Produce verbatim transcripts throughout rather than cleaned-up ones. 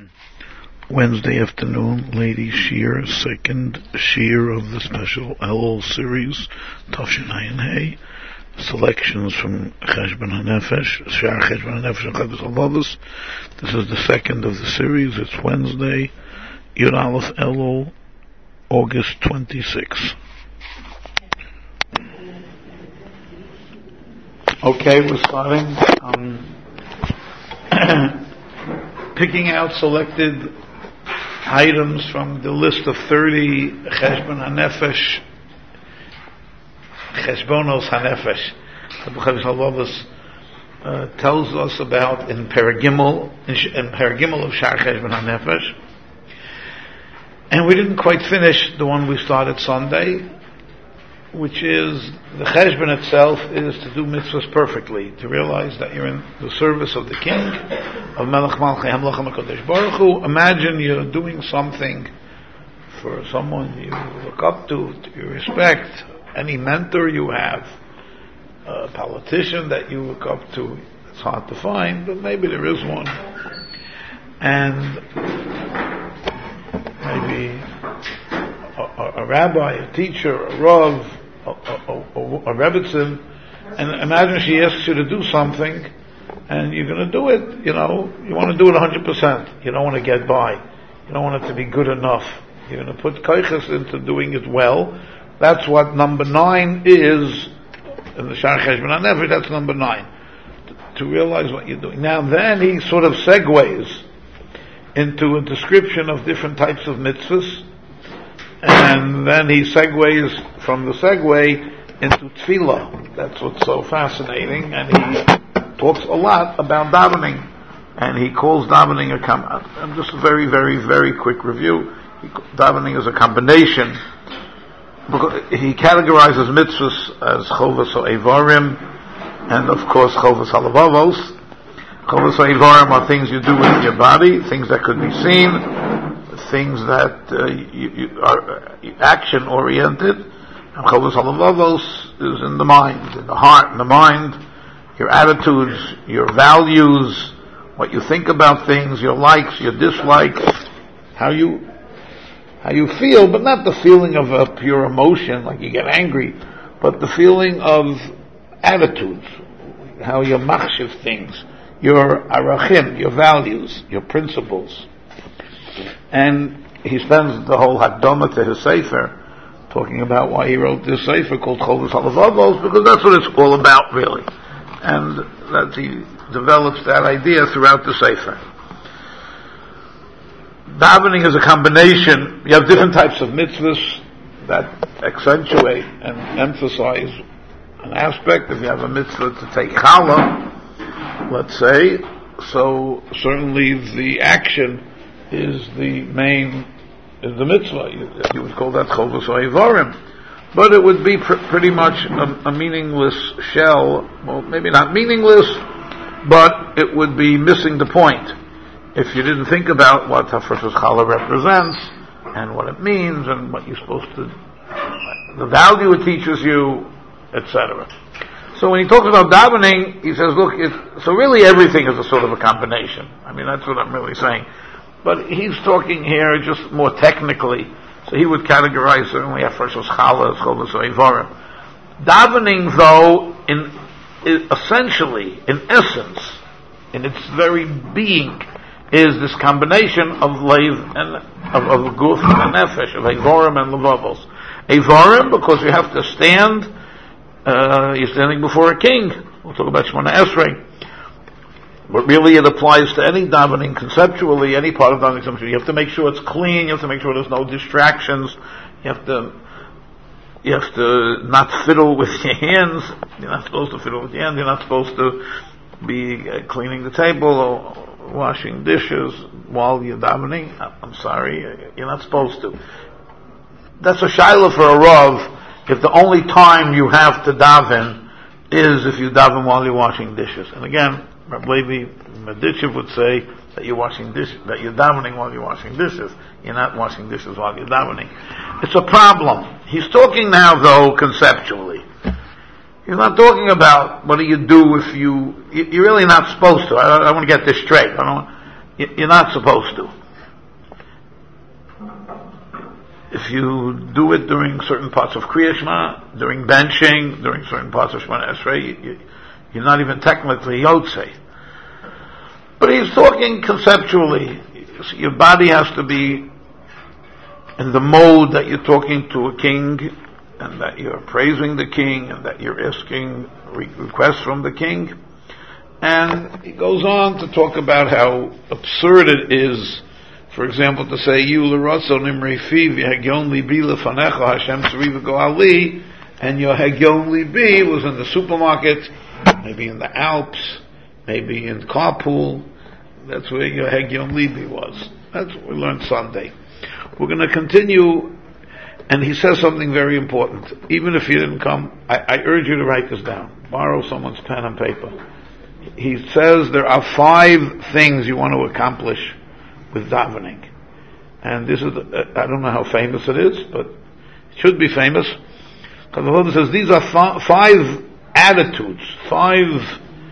Wednesday afternoon, Lady Shir, second Shir of the special Elul series, Tafshin Ayin Hey. Selections from Cheshbon HaNefesh, Shar Cheshbon HaNefesh and Chovos HaLevavos. This is the second of the series. It's Wednesday, Yud Aleph Elul, August twenty-sixth. Okay, we're starting. Um, picking out selected items from the list of thirty Cheshbon HaNefesh, Cheshbonos HaNefesh. The Chovos HaLevavos uh, tells us about in Paragimel, in, in Paragimel of Shar Cheshbon HaNefesh. And we didn't quite finish the one we started Sunday, which is the Cheshbon itself is to do mitzvahs perfectly, to realize that you're in the service of the King, of Melech Malchei Hamlech HaKadosh Baruch Hu. Imagine you're doing something for someone you look up to, you respect, any mentor you have, a politician that you look up to. It's hard to find, but maybe there is one. And maybe a, a, a rabbi, a teacher, a rav, a, a, a, a rebbetzin, and imagine she asks you to do something, and you're going to do it. You know, you want to do it one hundred percent. You don't want to get by. You don't want it to be good enough. You're going to put koiches into doing it well. That's what number nine is in the Shar Cheshbon HaNefesh. That's number nine. To, to realize what you're doing. Now then he sort of segues into a description of different types of mitzvahs, and then he segues from the segue into tefillah. That's what's so fascinating, and he talks a lot about davening, and he calls davening a com- and just a very, very, very quick review. He, davening is a combination. He categorizes mitzvahs as chovos ha'evarim, and of course chovos ha'levavos. Chovos ha'evarim are things you do with your body, things that could be seen, things that uh, you, you are action oriented. And chovos ha'levavos is in the mind, in the heart, in the mind, your attitudes, your values, what you think about things, your likes, your dislikes, how you how you feel, but not the feeling of a pure emotion, like you get angry, but the feeling of attitudes, how you machshiv things, your arachim, your values, your principles. And he spends the whole Hakdama to his Sefer talking about why he wrote this Sefer called Chovos HaLevavos, because that's what it's all about, really. And that he develops that idea throughout the Sefer. Davening is a combination. You have different types of mitzvahs that accentuate and emphasize an aspect. If you have a mitzvah to take challah, let's say, so certainly the action is the main, is the mitzvah. You, you would call that chovos ha'evarim. But it would be pr- pretty much a, a meaningless shell. Well, maybe not meaningless, but it would be missing the point if you didn't think about what Hafrashas Challah represents and what it means and what you're supposed to, the value it teaches you, et cetera. So when he talks about davening, he says, look, it, so really everything is a sort of a combination. I mean, that's what I'm really saying. But he's talking here just more technically. So he would categorize certainly Hafrashas Challah as Chovos ha'evarim. Davening, though, in, in essentially, in essence, in its very being, is this combination of leiv and of, of guf and nefesh, of evarim and levavos. Evarim, because you have to stand, uh, you're standing before a king. We'll talk about Shemona Esrei. But really it applies to any davening conceptually, any part of davening conceptually. You have to make sure it's clean, you have to make sure there's no distractions, you have to you have to not fiddle with your hands, you're not supposed to fiddle with your hands, you're not supposed to be uh, cleaning the table or washing dishes while you're davening. I'm sorry, you're not supposed to. That's a shaila for a rav, if the only time you have to daven is if you daven while you're washing dishes. And again, Reb Levi Medichev would say that you're washing dishes, that you're davening while you're washing dishes. You're not washing dishes while you're davening. It's a problem. He's talking now, though, conceptually. He's not talking about what do you do if you, you're really not supposed to. I, I want to get this straight. I don't, you're not supposed to. If you do it during certain parts of Kriya Shema, during benching, during certain parts of Shemona Esrei, you, you, you're not even technically Yotzei. But he's talking conceptually. Your body has to be in the mode that you're talking to a king, and that you're praising the king, and that you're asking re- requests from the king. And he goes on to talk about how absurd it is, for example, to say, "You l'ratzo nimrei fi v'hegyon libi lefanecha Hashem tzari v'go ali," and your hegyon libi was in the supermarket, maybe in the Alps, maybe in carpool. That's where your hegyon libi was. That's what we learned Sunday. We're going to continue, and he says something very important. Even if you didn't come, I, I urge you to write this down. Borrow someone's pen and paper. He says there are five things you want to accomplish with davening. And this is, I don't know how famous it is, but it should be famous. Because the Lord says these are f- five attitudes, five,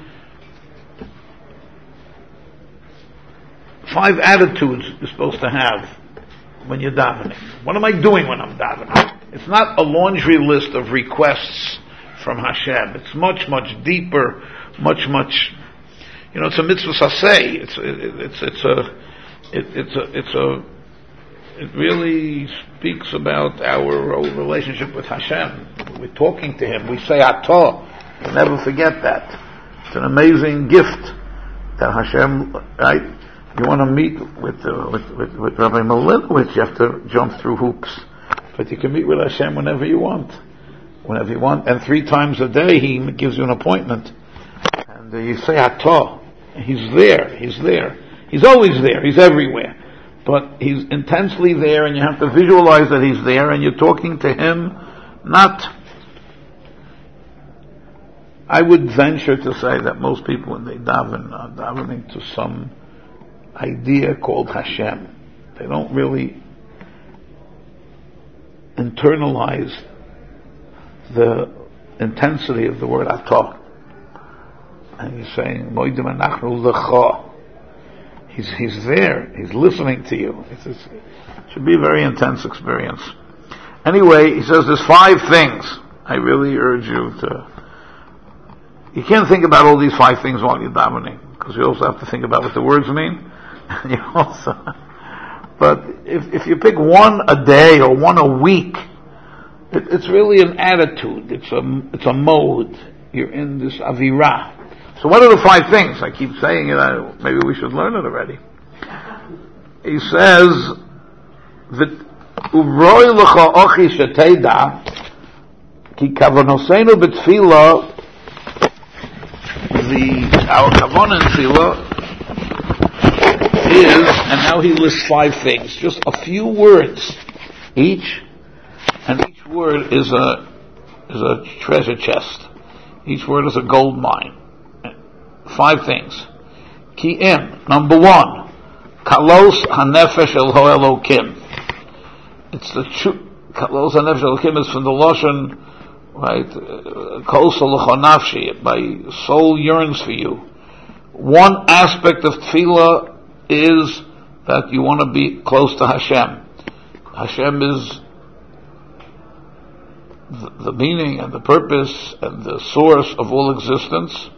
five attitudes you're supposed to have when you're davening. What am I doing when I'm davening? It's not a laundry list of requests from Hashem. It's much, much deeper, much, much, you know, it's a mitzvah saseh. It's, it, it's, it's a, It, it's a, it's a, it really speaks about our own relationship with Hashem. We're talking to Him. We say Atah. You'll never forget that. It's an amazing gift that Hashem, right? You want to meet with, uh, with, with, with Rabbi Malinowitz, you have to jump through hoops. But you can meet with Hashem whenever you want. Whenever you want. And three times a day He gives you an appointment. And uh, you say Atah. He's there. He's there. He's always there. He's everywhere. But He's intensely there, and you have to visualize that He's there, and you're talking to Him, not... I would venture to say that most people, when they daven, are davening to some idea called Hashem. They don't really internalize the intensity of the word Atah. And He's saying, Moedim anachnu lecha. He's, he's there. He's listening to you. It's, it's, it should be a very intense experience. Anyway, he says there's five things. I really urge you to... You can't think about all these five things while you're davening, because you also have to think about what the words mean. you also, but if, if you pick one a day or one a week, it, it's really an attitude. It's a, it's a mode. You're in this avirah. So what are the five things? I keep saying it, maybe we should learn it already. He says that Uvroi lecha ochi sheteda ki kavanosenu b'tfila, the our kavanah in tefillah is, and now he lists five things, just a few words each, and each word is a is a treasure chest. Each word is a gold mine. Five things. Ki'im, number one, kalos hanefesh el ho'elokim. It's the true, kalos hanefesh el ho'elokim is from the Lashon, right, kol solocho nafshi, my soul yearns for you. One aspect of tefillah is that you want to be close to Hashem. Hashem is the, the meaning and the purpose and the source of all existence.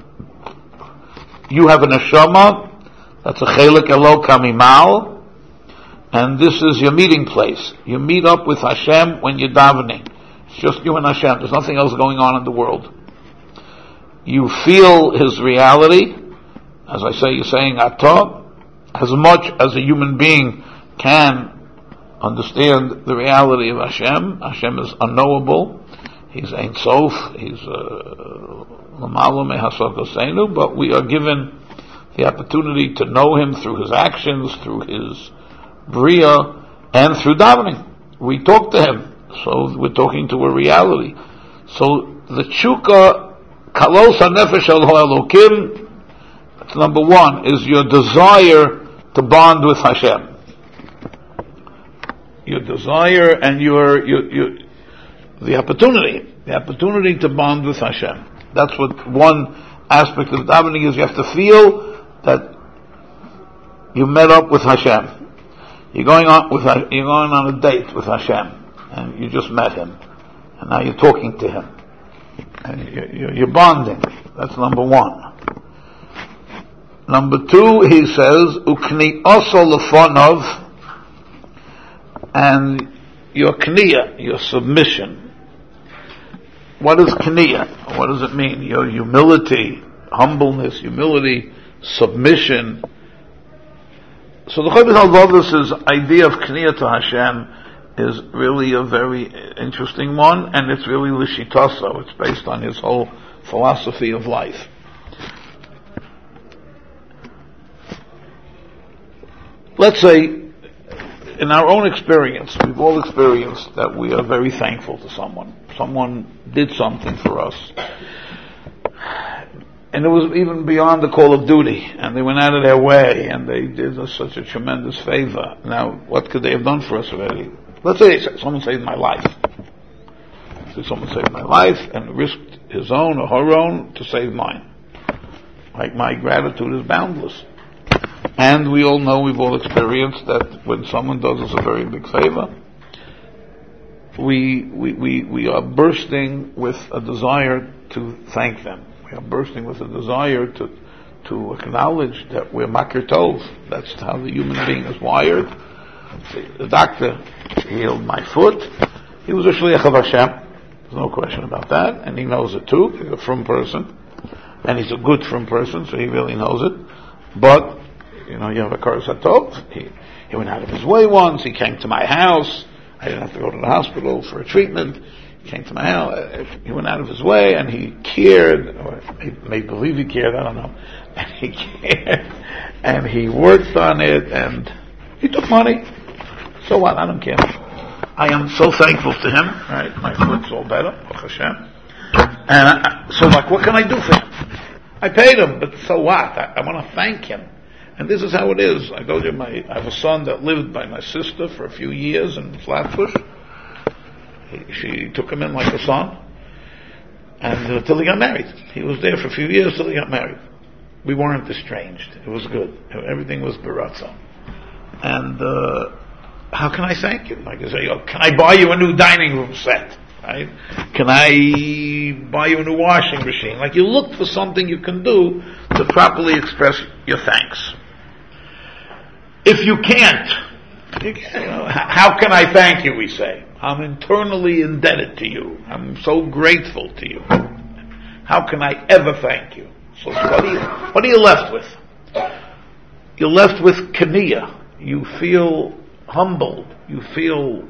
You have a neshama, that's a chelik elo kamimal, and this is your meeting place. You meet up with Hashem when you're davening. It's just you and Hashem. There's nothing else going on in the world. You feel His reality. As I say, you're saying Atah. As much as a human being can understand the reality of Hashem, Hashem is unknowable. He's Ein Sof. He's L'malo me'hasod koseinu, but we are given the opportunity to know Him through His actions, through His bria, and through davening. We talk to Him, so we're talking to a reality. So the tshuka, kalos hanefesh el ho'elokim, that's number one, is your desire to bond with Hashem. Your desire and your, your, your the opportunity, the opportunity to bond with Hashem. That's what one aspect of davening is. You have to feel that you met up with Hashem. You're going on with you're going on a date with Hashem, and you just met him, and now you're talking to him, and you're, you're bonding. That's number one. Number two, he says, ukni oso lefonov, and your kniya, your submission. What is kniya? What does it mean? Your humility, humbleness, humility, submission. So the Chovos HaLevavos' idea of kniya to Hashem is really a very interesting one, and it's really l'shitaso. It's based on his whole philosophy of life. Let's say, in our own experience, we've all experienced that we are very thankful to someone. Someone did something for us. And it was even beyond the call of duty, and they went out of their way, and they did us such a tremendous favor. Now, what could they have done for us already? Let's say someone saved my life. So someone saved my life and risked his own or her own to save mine. Like, my gratitude is boundless. And we all know, we've all experienced that when someone does us a very big favor, we, we, we, we are bursting with a desire to thank them. We are bursting with a desire to, to acknowledge that we're makir tov. That's how the human being is wired. The doctor healed my foot. He was a shliach of Hashem. There's no question about that. And he knows it too. He's a frum person. And he's a good frum person, so he really knows it. But, you know, you have a karas hatov. He, he went out of his way once. He came to my house. I didn't have to go to the hospital for a treatment. He came to my house. He went out of his way and he cared, or he may believe he cared, I don't know. And he cared. And he worked on it and he took money. So what? I don't care. I am so thankful to him, right? My foot's all better, Hashem. And I, so like, what can I do for him? I paid him, but so what? I, I want to thank him. And this is how it is. I told you, my, I have a son that lived by my sister for a few years in Flatbush. He, she took him in like a son. And uh, till he got married. He was there for a few years till he got married. We weren't estranged. It was good. Everything was baratza. And uh, how can I thank you? Like I say, oh, can I buy you a new dining room set? Right? Can I buy you a new washing machine? Like, you look for something you can do to properly express your thanks. If you can't, you can't, you know, how can I thank you, we say. I'm internally indebted to you. I'm so grateful to you. How can I ever thank you? So what are you, what are you left with? You're left with kniya. You feel humbled. You feel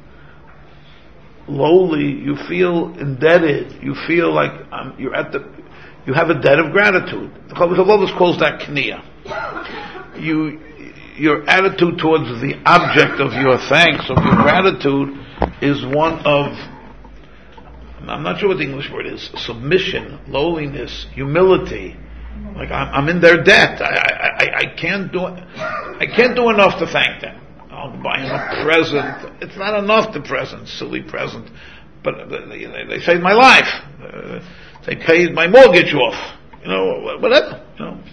lowly. You feel indebted. You feel like um, you're at the. You have a debt of gratitude. The Chovos HaLevavos calls that kniya. You, your attitude towards the object of your thanks, of your gratitude, is one of, I'm not sure what the English word is, submission, lowliness, humility. Like, I'm, I'm in their debt. I, I, I, I can't do, I can't do enough to thank them. I'll buy them a present. It's not enough to present, silly present. But they, they, they saved my life. Uh, they paid my mortgage off. You know, whatever. You know.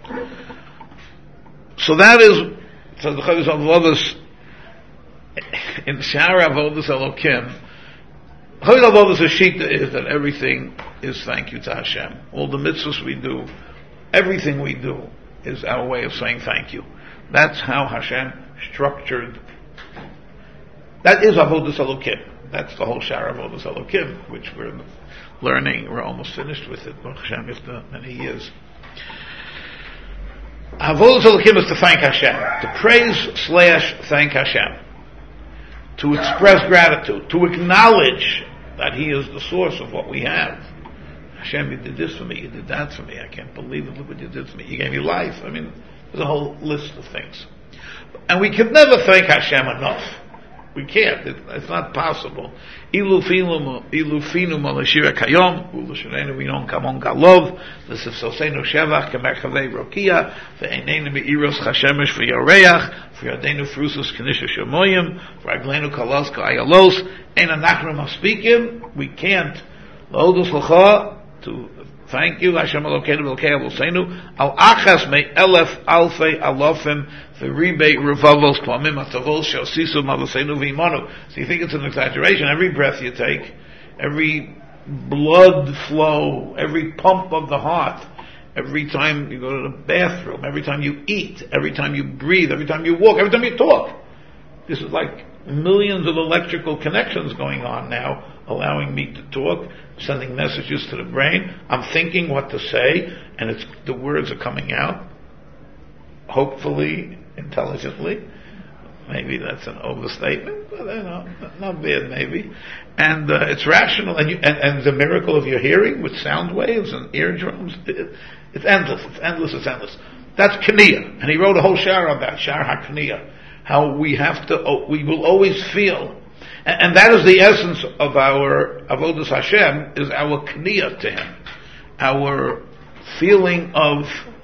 So that is, so the Chovos HaLevavos, in Sha'ar Avodas Elokim, Chovos HaLevavos' shita is that everything is thank you to Hashem. All the mitzvahs we do, everything we do, is our way of saying thank you. That's how Hashem structured. That is Avodas Elokim. That's the whole Sha'ar Avodas Elokim, which we're learning. We're almost finished with it. Baruch Hashem, after many years. Avodas Elokim is to thank Hashem, to praise slash thank Hashem, to express gratitude, to acknowledge that He is the source of what we have. Hashem, you did this for me, you did that for me, I can't believe it, look what you did for me, you gave me life. I mean, there's a whole list of things. And we can never thank Hashem enough. We can't. It, it's not possible. Ilufinu malashira kayom ulusharenu minon kamon galov l'sifsosenu shevach kemerchavei rokia ve'einenu meiros chashemesh v'yareach v'yadenu frusus kenisha shemoyim v'raglenu kalos ka'ayalos ein anachnu maspikim. We can't. L'odos l'cha, to Thank you, Hashem Elokeinu v'Elokei Avoseinu, al achas me elef alfei alofim v'ribei revavos klamim atavos she'osisu mavoseinu v'imanu. So you think it's an exaggeration? Every breath you take, every blood flow, every pump of the heart, every time you go to the bathroom, every time you eat, every time you breathe, every time you walk, every time you talk. This is like millions of electrical connections going on now, allowing me to talk, sending messages to the brain. I'm thinking what to say, and it's the words are coming out, hopefully intelligently. Maybe that's an overstatement, but you know, not, not bad maybe. And uh, it's rational, and, you, and and the miracle of your hearing with sound waves and eardrums, it, it's endless, it's endless, it's endless. That's Kniya, and he wrote a whole shar on that, Shar HaKniya, how we have to, oh, we will always feel, and, and that is the essence of our Avodas Hashem, is our Kniya to Him, our feeling of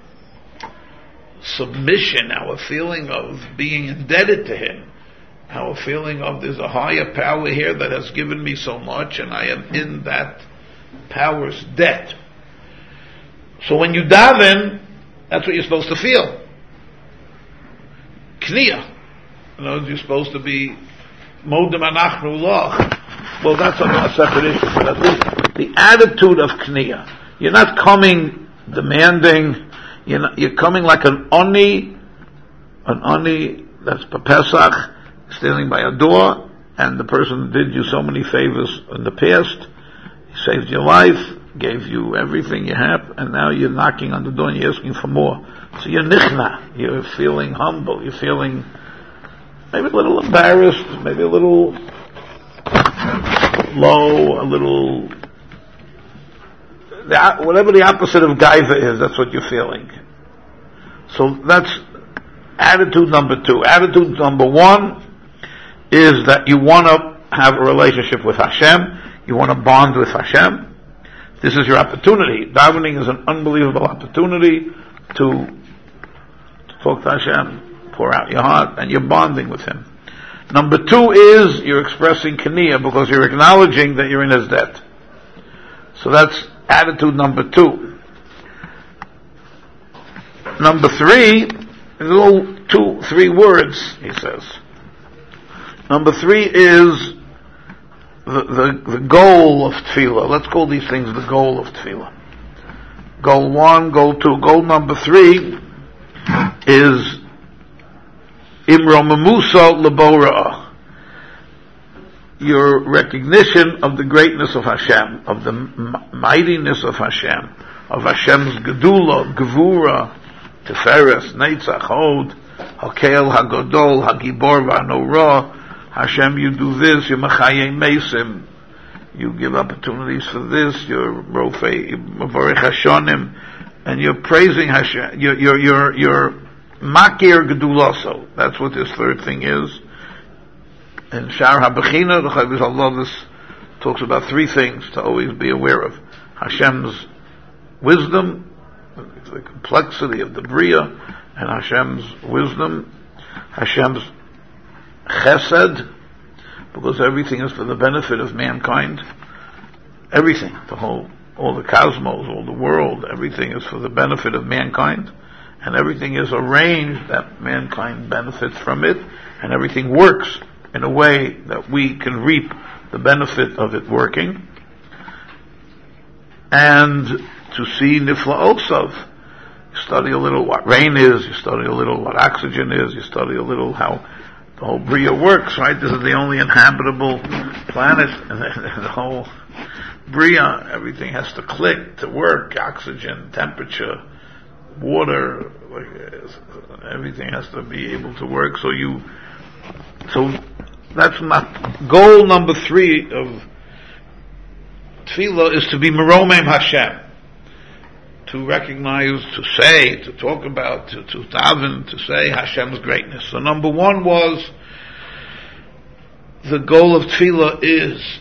submission, our feeling of being indebted to Him, our feeling of there's a higher power here that has given me so much and I am in that power's debt. So when you daven, that's what you're supposed to feel. Kniya. You know, you're supposed to be modem anachnu lach. Well, that's a, a separate issue, but at least the attitude of Kniya. You're not coming demanding. You're, not, you're coming like an oni, an oni that's Pesach, standing by a door, and the person did you so many favors in the past. He saved your life, gave you everything you have, and now you're knocking on the door and you're asking for more. So you're nichna, you're feeling humble, you're feeling maybe a little embarrassed, maybe a little low, a little, the, whatever the opposite of gaiva is, that's what you're feeling. So that's attitude number two. Attitude number one is that you want to have a relationship with Hashem, you want to bond with Hashem. This is your opportunity. Davening is an unbelievable opportunity to, to talk to Hashem, pour out your heart, and you're bonding with Him. Number two is you're expressing Kniya because you're acknowledging that you're in His debt. So that's attitude number two. Number three, little two, three words, he says. Number three is the, the, the goal of tefillah. Let's call these things the goal of tefillah. Goal one, goal two. Goal number three is imromamusa lebora. Your recognition of the greatness of Hashem, of the mightiness of Hashem, of Hashem's gedula, gevura, teferes, netzach, hod, hakel, hagodol, hagibor, v'anora. Hashem, you do this, you're machayei mesim, you give opportunities for this, you're rofei, mavarech hashonim, and you're praising Hashem, you're, you're, you're, you're makir gedulaso. That's what this third thing is. In Shar HaBechina, the Chavis HaLovis talks about three things to always be aware of. Hashem's wisdom, the complexity of the Bria, and Hashem's wisdom, Hashem's chesed, because everything is for the benefit of mankind. Everything, the whole, all the cosmos, all the world, everything is for the benefit of mankind, and everything is arranged that mankind benefits from it, and everything works in a way that we can reap the benefit of it working. And to see niflaotsav, you study a little what rain is, you study a little what oxygen is, you study a little how the whole Bria works, right? This is the only inhabitable planet, and the whole Bria, everything has to click to work, oxygen, temperature, water, everything has to be able to work, so you, so that's not, goal number three of tefillah is to be meromem Hashem, to recognize, to say, to talk about, to, to daven, to say Hashem's greatness. So number one was, the goal of tefillah is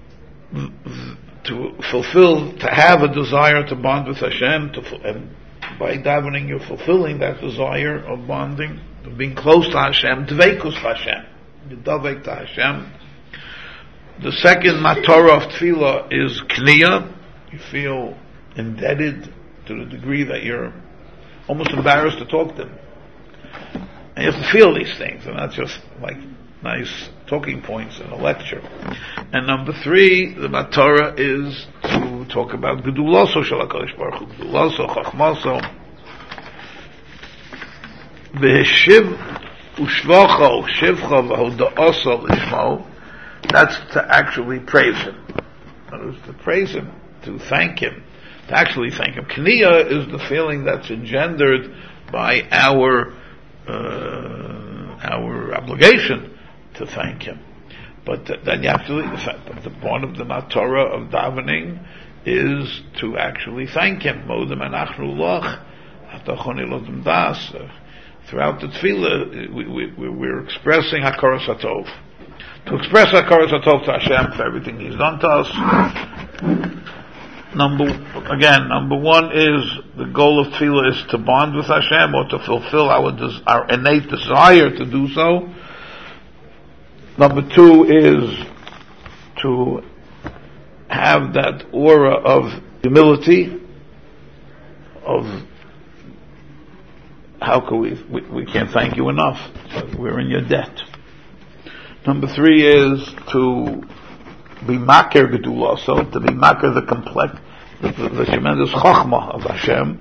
to fulfill, to have a desire to bond with Hashem, to, and by davening you're fulfilling that desire of bonding, of being close to Hashem, dveikus Hashem, dvek to Hashem. The second matorah of tefillah is kniya. You feel indebted to the degree that you're almost embarrassed to talk to them. And you have to feel these things, and not just like nice talking points in a lecture. And number three, the Matorah is to talk about Gedulaso Shel HaKadosh Baruch Hu, Gedulaso, Chachmaso, V'Heshiv Ushvacho, Shivcha V'Hoda'aso L'Shmo. That's to actually praise him. That is to praise him, to thank him, to actually thank him. Kniya is the feeling that's engendered by our uh, our obligation to thank him. But th- then you have to, but the one of the Matorah of davening is to actually thank him. Modem anachnu lach, atachoni lodem das. Throughout the tefillah, we, we, we're expressing Hakaras HaTov. To express Hakaras HaTov to Hashem for everything He's done to us. Number, again, number one is, the goal of tefillah is to bond with Hashem, or to fulfill our, des- our innate desire to do so. Number two is to have that aura of humility, of how can we, we, we can't thank you enough. We're in your debt. Number three is to be makir gedula, so to be makir the complex, the, the, the tremendous chachma of Hashem,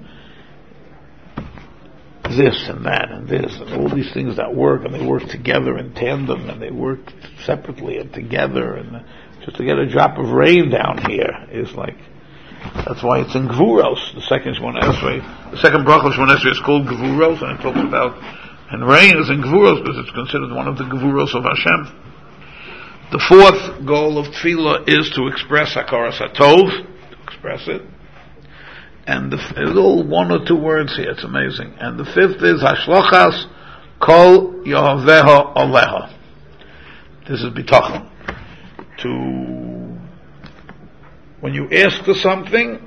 this and that and this, and all these things that work, and they work together in tandem, and they work separately and together, and just to get a drop of rain down here is like, that's why it's in Gvuros. The second Shemona Esrei, the second bracha of Shemona Esrei is called Gvuros, and it talks about, and rain is in Gvuros because it's considered one of the Gvuros of Hashem. The fourth goal of Tefillah is to express Hakaras HaTov, to express it. And the, it's all one or two words here, it's amazing. And the fifth is Hashlochas Kol Yohaveha Aleha. This is Bitachon. To, when you ask for something,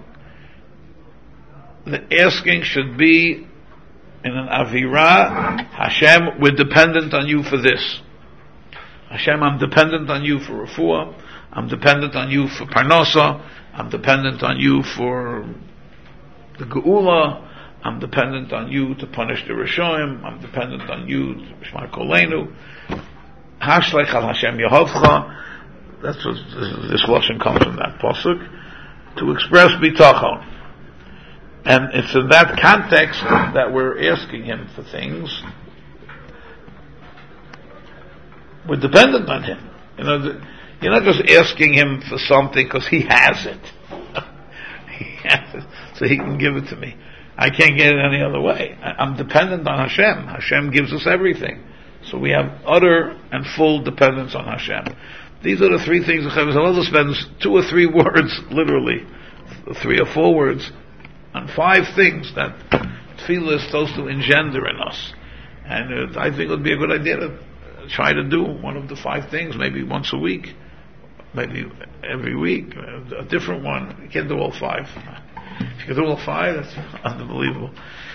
the asking should be in an Avirah, Hashem, we're dependent on you for this. Hashem, I'm dependent on you for refuah. I'm dependent on you for parnasa. I'm dependent on you for the geula. I'm dependent on you to punish the Rishoim. I'm dependent on you to B'shmar Kolenu. Hashlech al Hashem Yehovcha. That's what this lashon comes from, that pasuk, to express bitachon. And it's in that context that we're asking him for things. We're dependent on him. You know, the, you're not just asking him for something because he has it. He has it, so he can give it to me. I can't get it any other way. I, I'm dependent on Hashem. Hashem gives us everything. So we have utter and full dependence on Hashem. These are the three things. The Chavis HaLazal spends two or three words, literally, three or four words, on five things that tefillah is supposed to engender in us. And uh, I think it would be a good idea to try to do one of the five things, maybe once a week, maybe every week, a different one. You can't do all five. If you can do all five, that's unbelievable.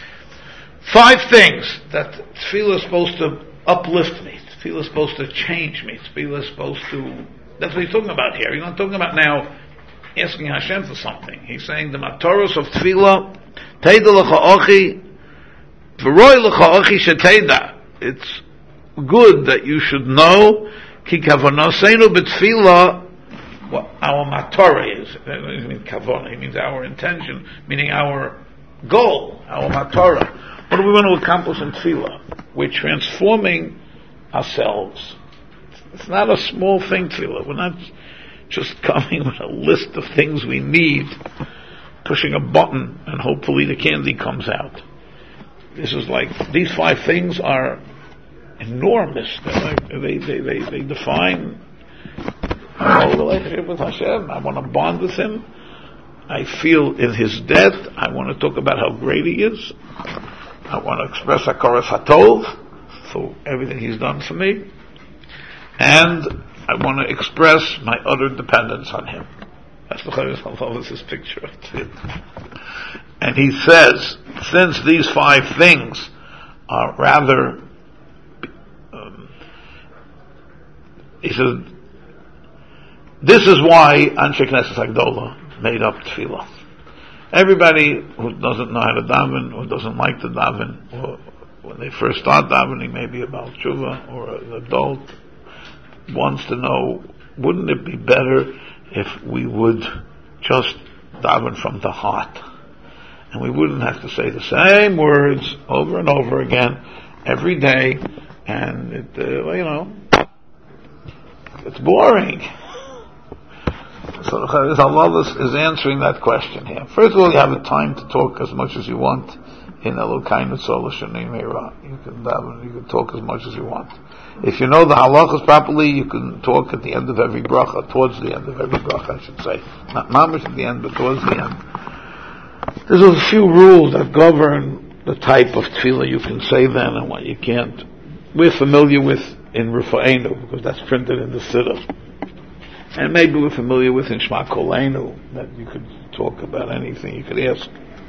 Five things that tefillah is supposed to uplift me. Tefillah is supposed to change me. Tefillah is supposed to... That's what he's talking about here. He's not talking about now asking Hashem for something. He's saying the matoros of tefillah, Teida l'cha ochi, v'roi l'cha ochi sheteida. It's good that you should know, ki kavonoseinu b'tefillah, what our matorah is. It means kavona, it means our intention, meaning our goal, our matorah. What do we want to accomplish in tefillah? We're transforming ourselves. It's not a small thing, tefillah. We're not just coming with a list of things we need, pushing a button, and hopefully the candy comes out. This is like, these five things are enormous. Like, they, they, they, they define our relationship with Hashem. I want to bond with Him. I feel in His debt. I want to talk about how great He is. I want to express Hakaras HaTov for everything He's done for me. And I want to express my utter dependence on Him. That's the Chavis HaLazal's picture of it. And he says, since these five things are rather, um, he says, this is why Anshe Knesset Hagdola made up tefillah. Everybody who doesn't know how to daven, or doesn't like to daven, or when they first start davening, maybe about tshuva, or an adult, wants to know, wouldn't it be better if we would just daven from the heart? And we wouldn't have to say the same words over and over again every day, and it, uh, you know, it's boring. So the Challah is answering that question here. First of all, you have the time to talk as much as you want in Elokeinu Tzoleh Shnei Meira. You can daven, you can talk as much as you want. If you know the halachas properly, you can talk at the end of every bracha, towards the end of every bracha, I should say. Not mamish at the end, but towards the end. There's a few rules that govern the type of tefillah you can say then and what you can't. We're familiar with in Rufa'enu, because that's printed in the Siddur. And maybe we're familiar with in Shema Kolenu, that you could talk about anything you could ask.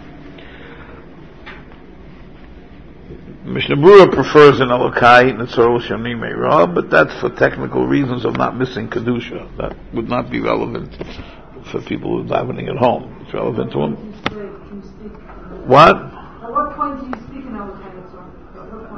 Mishnah Berurah prefers in Elokai Netzor Shani Meira, but that's for technical reasons of not missing Kedusha. That would not be relevant for people who are davening at home. It's relevant to them. What? At what point do you speak in Elokai Netzor? At what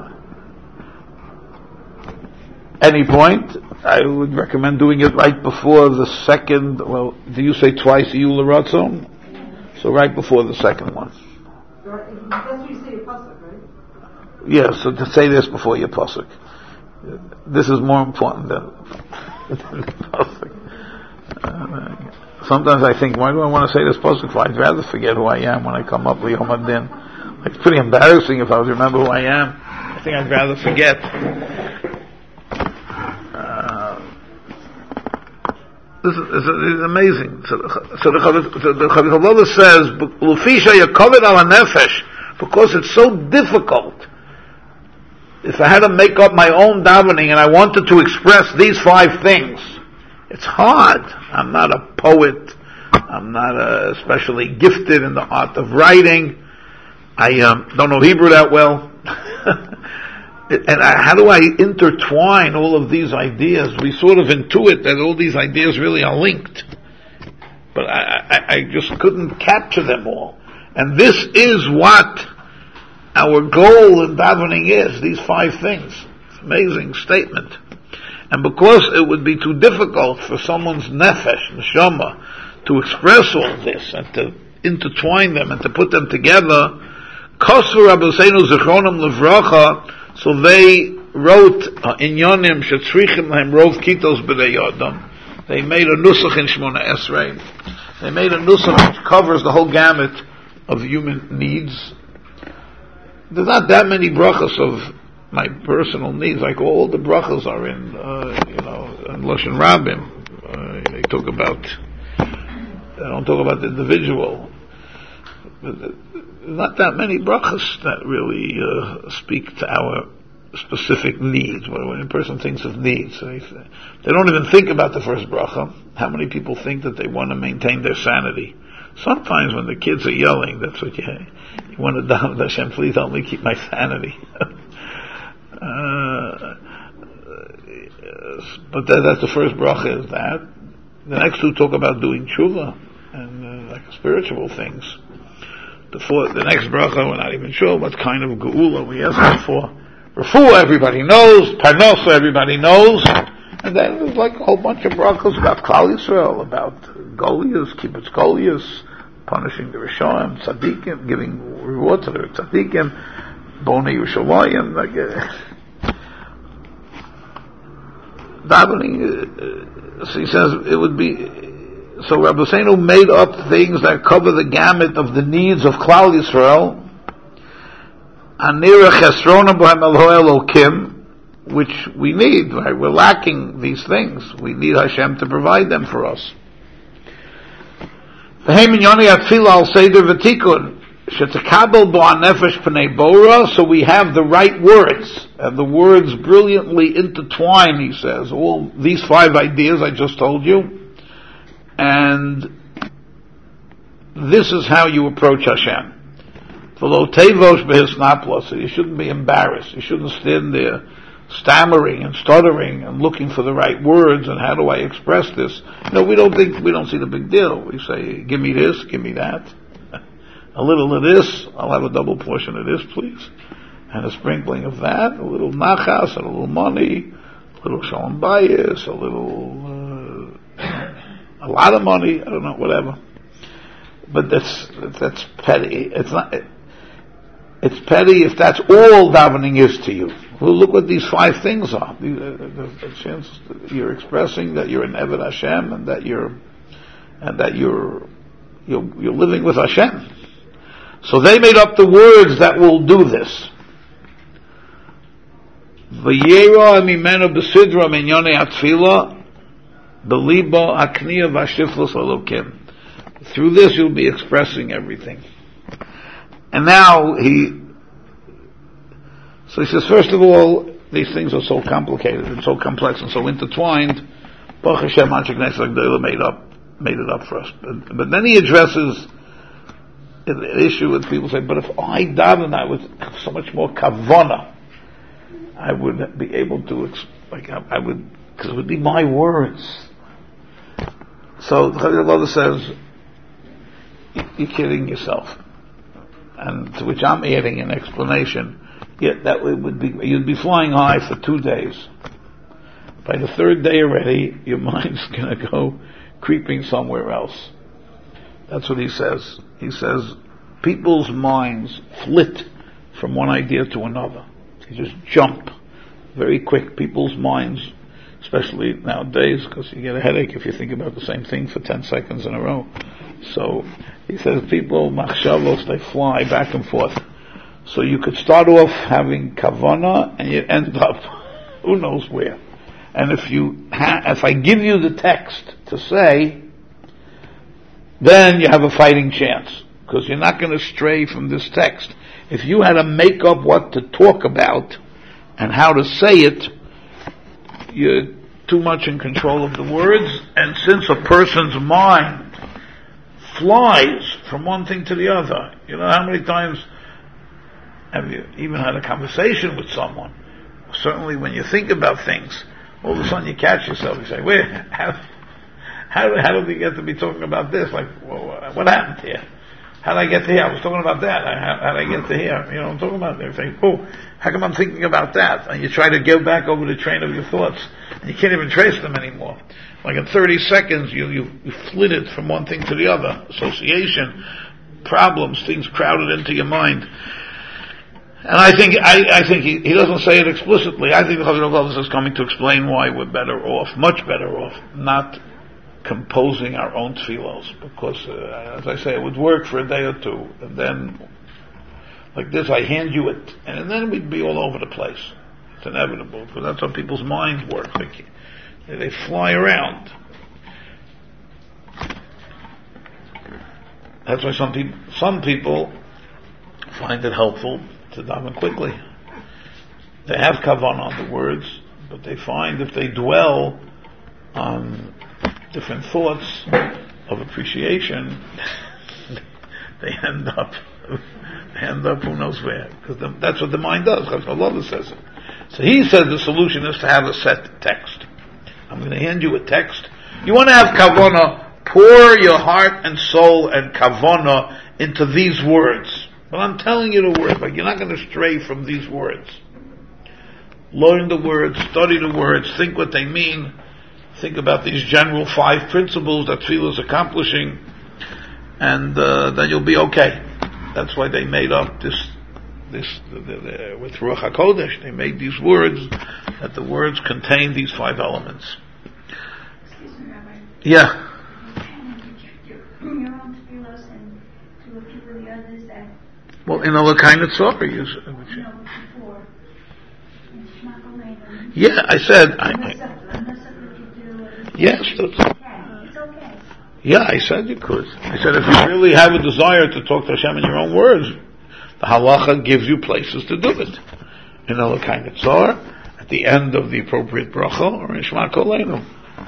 point? Any point. I would recommend doing it right before the second, well, do you say twice Iyul Ratzon? So right before the second one. That's what you say your pasuk, right? Yeah, so to say this before your pasuk. This is more important than, than the pasuk. Uh, sometimes I think, why do I want to say this pasuk for? I'd rather forget who I am when I come up Liyom Adin. It's pretty embarrassing if I would remember who I am. I think I'd rather forget. This is, this is amazing. So, so the Challah says, "Lufisha yakovid ala nefesh," because it's so difficult. If I had to make up my own davening and I wanted to express these five things, it's hard. I'm not a poet. I'm not uh, especially gifted in the art of writing. I um, don't know Hebrew that well. And I, how do I intertwine all of these ideas? We sort of intuit that all these ideas really are linked. But I, I, I just couldn't capture them all. And this is what our goal in davening is, these five things. It's an amazing statement. And because it would be too difficult for someone's nefesh, neshama, to express all this and to intertwine them and to put them together, Kosvu Rabbeinu Zichronim Livracha, so they wrote in Yonim Shetzrichim Lahem Rov Kitos B'nei Yodam. They made a nusach in Shmona Esrei. They made a nusach which covers the whole gamut of human needs. There's not that many brachas of my personal needs. Like all the brachas are in, uh, you know, in Lashon Rabim. Uh, they talk about. They don't talk about the individual. But not that many brachas that really uh, speak to our specific needs. When a person thinks of needs, they, they don't even think about the first bracha. How many people think that they want to maintain their sanity? Sometimes when the kids are yelling, that's what you, you want to daven, Hashem, please help me keep my sanity. uh, but that, that's the first bracha, is that. The next two talk about doing tshuva and uh, like spiritual things. The, fourth, the next bracha, we're not even sure what kind of geula we ask for. Refuah, everybody knows. Parnasa, everybody knows. And then there's like a whole bunch of brachas about Klal Yisrael, about Goliath, Kibbutz Goliath, punishing the Rishonim, Tzaddikim, giving reward to the Tzaddikim, Bonei Yerushalayim, like uh, davening. Uh, so he says it would be. So Rabbi Seinu made up things that cover the gamut of the needs of Klal Yisrael, Anira Chesrona B'hem Elohe Elokim, which we need, right? We're lacking these things. We need Hashem to provide them for us. V'hem Yoni Atfila Al Seder V'tikun, Shetekabel Bo HaNefesh P'nei Bora, so we have the right words, and the words brilliantly intertwine, he says, all these five ideas I just told you. And this is how you approach Hashem. So you shouldn't be embarrassed. You shouldn't stand there stammering and stuttering and looking for the right words and how do I express this. No, we don't think, we don't see the big deal. We say, give me this, give me that. a little of this, I'll have a double portion of this, please. And a sprinkling of that, a little nachas, a little money, a little shalom bayis, a little, uh, a lot of money, I don't know, whatever. But that's, that's petty. It's not, it's petty if that's all davening is to you. Well, look what these five things are. The, the, the chance you're expressing that you're an Eved Hashem and that you're, and that you're, you're, you're living with Hashem. So they made up the words that will do this. V'yera mimenu b'sidra minyonei atfila b'libo akniya v'ashiflos elokim. Through this you'll be expressing everything. And now he, so he says, first of all, these things are so complicated and so complex and so intertwined. Baruch Hashem, Anshe Knesset Agdola made up, made it up for us. But, but then he addresses an issue with people say, but if I daven, I would have so much more kavana. I would be able to, like, I, I would, because it would be my words. So the Chayil says, you're kidding yourself. And to which I'm adding an explanation. Yet that would be, you'd be flying high for two days. By the third day already, your mind's going to go creeping somewhere else. That's what he says. He says, people's minds flit from one idea to another. They just jump very quick. People's minds, especially nowadays, because you get a headache if you think about the same thing for ten seconds in a row. So he says, people, machshavos, they fly back and forth. So you could start off having kavana and you end up who knows where. And if you ha- if I give you the text to say, then you have a fighting chance, because you're not going to stray from this text. If you had to make up what to talk about and how to say it, you're too much in control of the words. And since a person's mind flies from one thing to the other, you know, how many times have you even had a conversation with someone? Certainly when you think about things, all of a sudden you catch yourself, you say, wait, how, how, how did we get to be talking about this? Like, well, what happened here? How did I get to here? I was talking about that. How, how did I get to here? You know, I'm talking about it. You think, oh, how come I'm thinking about that? And you try to go back over the train of your thoughts, and you can't even trace them anymore. Like in thirty seconds, you, you, you flitted from one thing to the other. Association, problems, things crowded into your mind. And I think, I, I think he, he doesn't say it explicitly. I think the Chazon Ish is coming to explain why we're better off, much better off, not composing our own tefillos, because, uh, as I say, it would work for a day or two, and then, like this, I hand you it, and then we'd be all over the place. It's inevitable, because that's how people's minds work. They, they fly around. That's why some people, some people find it helpful to daven quickly. They have kavanah on the words, but they find if they dwell on different thoughts of appreciation, they end up, they end up who knows where, because that's what the mind does. Allah says it. So he says the solution is to have a set text. I'm going to hand you a text. You want to have kavanah, pour your heart and soul and kavanah into these words. But I'm telling you the words, like you're not going to stray from these words. Learn the words, study the words, think what they mean. Think about these general five principles that tefillah is accomplishing, and uh, then you'll be okay. That's why they made up this, this the, the, the, with Ruach HaKodesh. They made these words, that the words contain these five elements. Excuse me, Rabbi. Yeah. Your own tefillahs and to a few of the others that. Well, in a L'Kai Netzorah, you said. No, before. In Shema Koleinu. Yeah, I said. I, I, Yes, that's, it's okay. Yeah, I said you could. I said if you really have a desire to talk to Hashem in your own words, the halacha gives you places to do it. In a L'Kai Netzorah, at the end of the appropriate bracha, or in Shema Koleinu.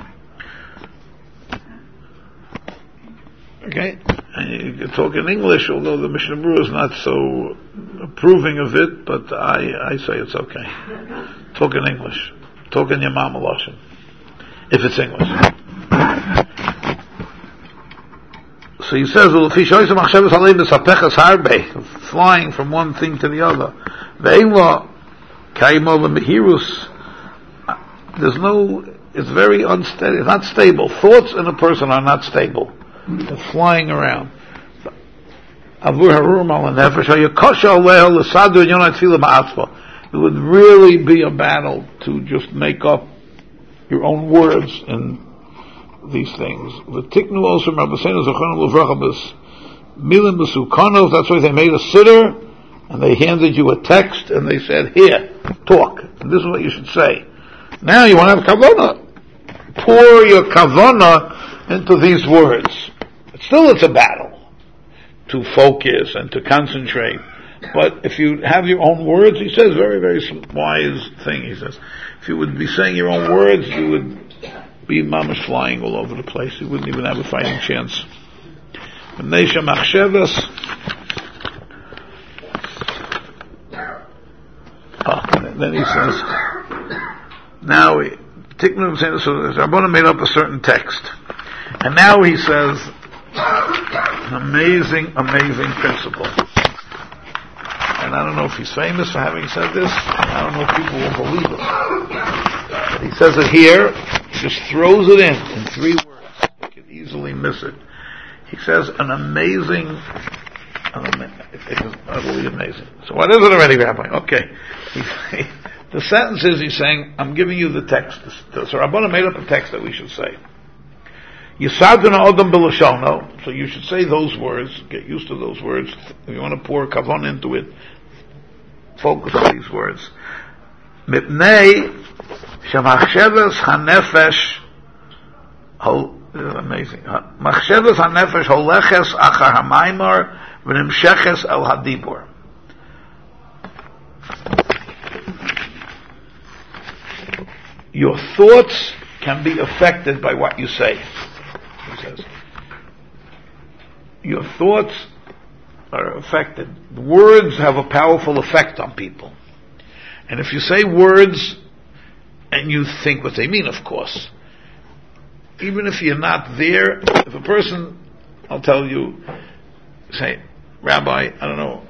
Okay? And you can talk in English, although the Mishnah Berurah is not so approving of it, but I, I say it's okay. Talk in English. Talk in your mama lashon. If it's English. So he says, flying from one thing to the other. There's no, it's very unsteady, it's not stable. Thoughts in a person are not stable. They're flying around. It would really be a battle to just make up your own words in these things. That's why they made a sitter and they handed you a text and they said, here, talk. And this is what you should say. Now you want to have kavanah. Pour your kavanah into these words. Still it's a battle to focus and to concentrate. But if you have your own words, he says, very, very wise thing, he says. If you would be saying your own words, you would be mamash flying all over the place. You wouldn't even have a fighting chance. And then he says, now, Tiknum saying so Rabbana made up a certain text. And now he says, an amazing, amazing principle. And I don't know if he's famous for having said this. I don't know if people will believe it. But he says it here, he just throws it in, in three words. You can easily miss it. He says an amazing, an ama- it is utterly amazing. So what is it already, Rabbi? Okay. He, he, the sentence is, he's saying, I'm giving you the text. So Rabbana made up a text that we should say. Yisaduna Odom B'Lashono, so you should say those words, get used to those words. If you want to pour kavan into it, focus on these words. Mipnei Shemachshavas HaNefesh, amazing. Machshavas HaNefesh Holeches Achar HaMaimar V'Nimsheches El Hadibur. Your thoughts can be affected by what you say. He says, your thoughts are affected. Words have a powerful effect on people. And if you say words and you think what they mean, of course, even if you're not there, if a person, I'll tell you, say, Rabbi, I don't know,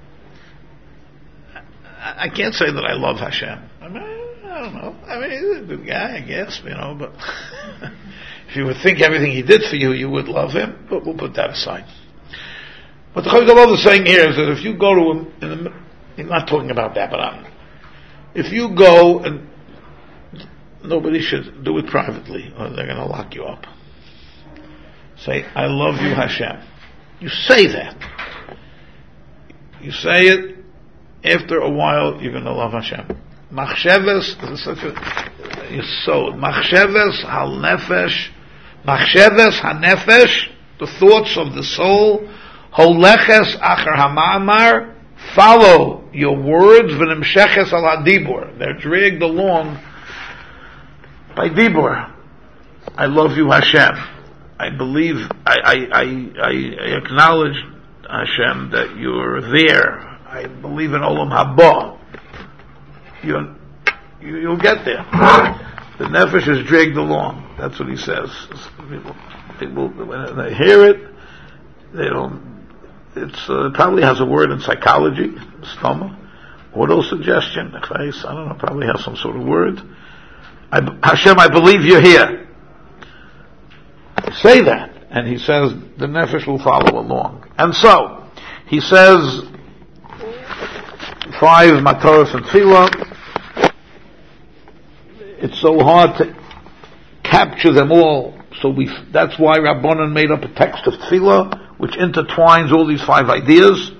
I, I can't say that I love Hashem. I mean, I don't know. I mean, he's a good guy, I guess, you know, but if you would think everything he did for you, you would love him, but we'll put that aside. What the Chazal is saying here is that if you go to him, in the, he's not talking about that, but I'm, if you go and nobody should do it privately, or they're going to lock you up. Say, I love you, Hashem. You say that. You say it, after a while, you're going to love Hashem. Machsheves is such a yesod. Machsheves hal nefesh, machsheves hanefesh, the thoughts of the soul. Holeches achar hamamar, follow your words. V'nimsheches al hadibur, they're dragged along by dibur. I love you, Hashem. I believe. I I I, I acknowledge, Hashem, that you're there. I believe in Olam Haba. You, you, you'll get there. The nefesh is dragged along. That's what he says. People, people, when they hear it, they don't. It's uh, it probably has a word in psychology, stoma, auto suggestion. I don't know. Probably has some sort of word. I, Hashem, I believe you're here. Say that, and he says the nefesh will follow along. And so he says five mataros and tefillah. It's so hard to capture them all. So we, that's why Rabbanan made up a text of tefillah, which intertwines all these five ideas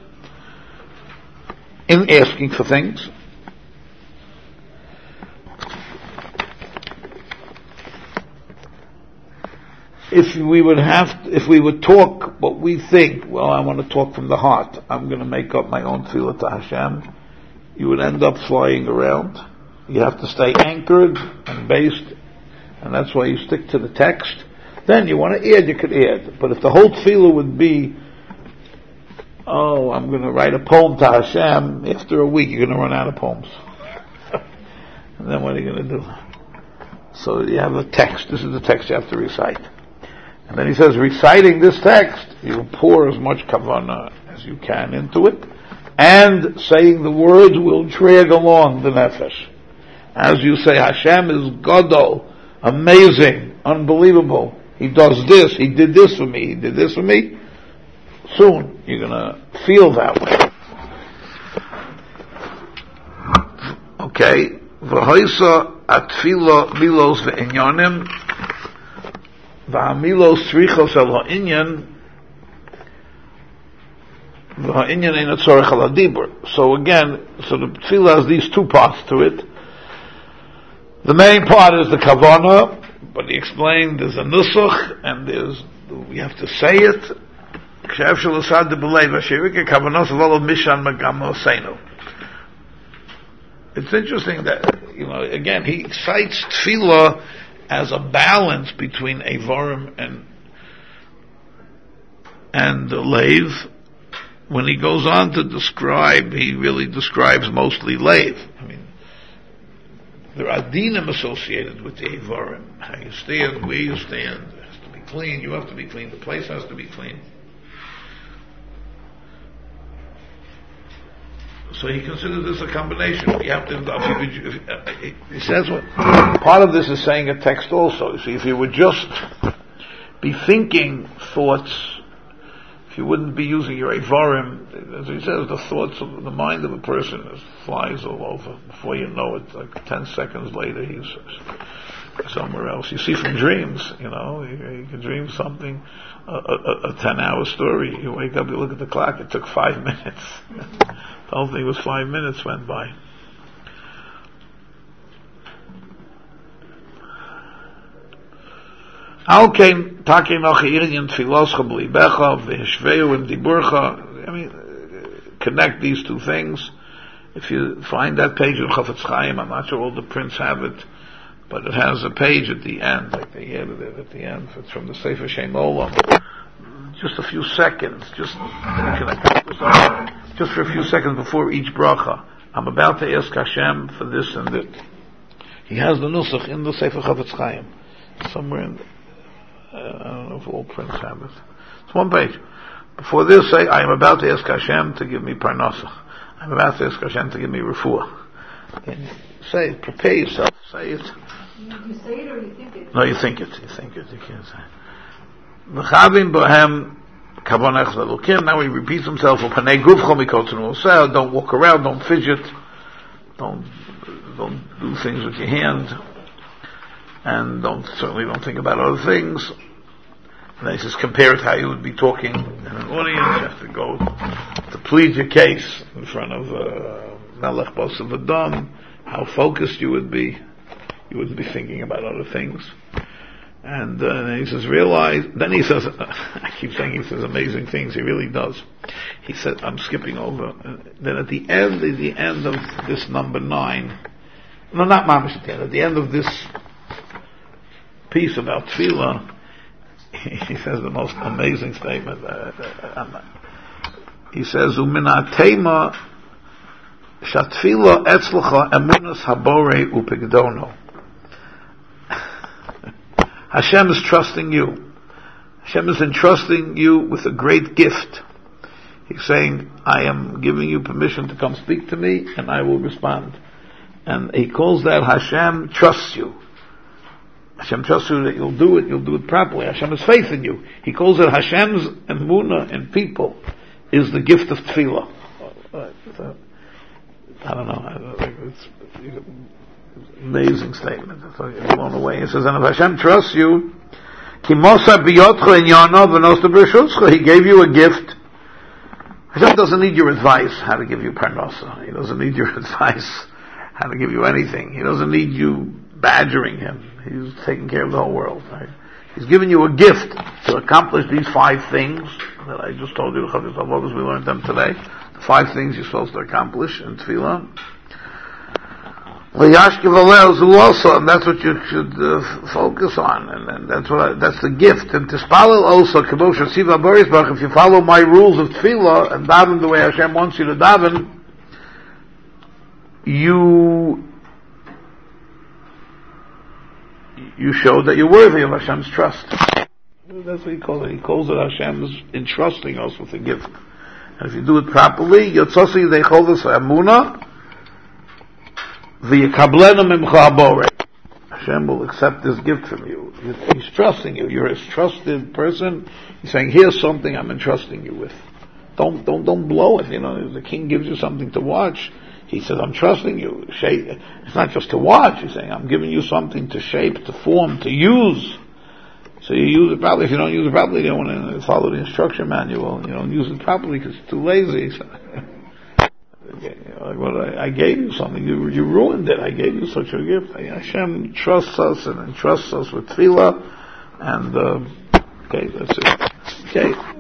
in asking for things. If we would have, to, if we would talk what we think, well, I want to talk from the heart. I'm going to make up my own tefillah to Hashem. You would end up flying around. You have to stay anchored and based, and that's why you stick to the text. Then you want to add, you could add. But if the whole tefillah would be, oh, I'm going to write a poem to Hashem, after a week you're going to run out of poems. And then what are you going to do? So you have a text. This is the text you have to recite. And then he says, reciting this text You pour as much kavanah as you can into it, and saying the words will drag along the nefesh. As you say, Hashem is Gadol, amazing, unbelievable. He does this, He did this for me, He did this for me. Soon, you're gonna feel that way. Okay. V'hoisa atfila milos ve'inyanim v'amilos tzrichos el ha'inyan v'ha'inyan ein atzorech al hadibur. So again, so the tefillah has these two parts to it. The main part is the kavanah, but he explained there's a nusach and there's, we have to say it. It's interesting that, you know, again, he cites tefillah as a balance between Eivarim and and Leiv. When he goes on to describe, he really describes mostly Leiv. I mean, there are dinim associated with the Eivarim. How you stand, where you stand, it has to be clean, you have to be clean, the place has to be clean. So he considers this a combination. You have to, he says, what, part of this is saying a text also. You see, if you would just be thinking thoughts, if you wouldn't be using your Eivarim, as he says, the thoughts of the mind of a person is, flies all over. Before you know it, like ten seconds later, he's somewhere else. You see from dreams, you know, you, you can dream something, a, a, a ten-hour story. You wake up, you look at the clock, it took five minutes. The whole thing was five minutes went by. I mean, connect these two things. If you find that page in Chafetz Chaim, I'm not sure all the prints have it, but it has a page at the end, like they added it at the end. It's from the Sefer Shem Olam. Just a few seconds, just just for a few seconds before each bracha. I'm about to ask Hashem for this and that. He has the nusach in the Sefer Chafetz Chaim, somewhere in. The, uh, I don't know if all prints have it. It's one page. Before this, say, I am about to ask Hashem to give me parnasah. I'm about to ask Hashem to give me refuah. And say it, prepare yourself, say it. You, you say it or you think it? No, you think it, you think it, you can't say it. V'chavim bohem kavanach lelukim. Now he repeats himself. Don't walk around. Don't fidget. Don't don't do things with your hand. And don't certainly don't think about other things. And then he says, compare it how you would be talking in an audience. You have to go to plead your case in front of uh, Melech Bosav Adam. How focused you would be. You wouldn't be thinking about other things. And uh, then he says, realize, then he says, I keep saying he says amazing things, he really does. He said, I'm skipping over. Uh, then at the end, at the end of this number nine, no, not Mamash at the end, at the end of this piece about Tefillah, he says the most amazing statement. Uh, uh, he says, Umina tema shatfila etzlacha emunas habore upigdono. Hashem is trusting you. Hashem is entrusting you with a great gift. He's saying, I am giving you permission to come speak to me, and I will respond. And he calls that Hashem trusts you. Hashem trusts you that you'll do it, you'll do it properly. Hashem has faith in you. He calls it Hashem's emunah in people is the gift of tefillah. I don't know. It's, it's, amazing statement. That's why you're blown away. He says, and if Hashem trusts you, He gave you a gift. Hashem doesn't need your advice how to give you parnasa. He doesn't need your advice how to give you anything. He doesn't need you badgering Him. He's taking care of the whole world. Right? He's given you a gift to accomplish these five things that I just told you. We learned them today. The five things you're supposed to accomplish in tefillah. And that's what you should uh, focus on, and, and that's what I, that's the gift. And tispalel also, if you follow my rules of tefillah and daven the way Hashem wants you to daven, you you show that you're worthy of Hashem's trust. That's what he calls it. He calls it Hashem's entrusting us with a gift. And if you do it properly, Yotzasi Deicholis Amuna, V'yikablenu Mimcha Borei. Hashem will accept this gift from you. He's trusting you. You're his trusted person. He's saying, here's something I'm entrusting you with. Don't, don't, don't blow it. You know, the king gives you something to watch. He says, I'm trusting you. It's not just to watch. He's saying, I'm giving you something to shape, to form, to use. So you use it properly. If you don't use it properly, you don't want to follow the instruction manual. You don't use it properly because it's too lazy. So, okay, like, well, I, I gave you something. You, you ruined it. I gave you such a gift. Hashem trusts us and entrusts us with tefillah. And, uh, okay, that's it. Okay.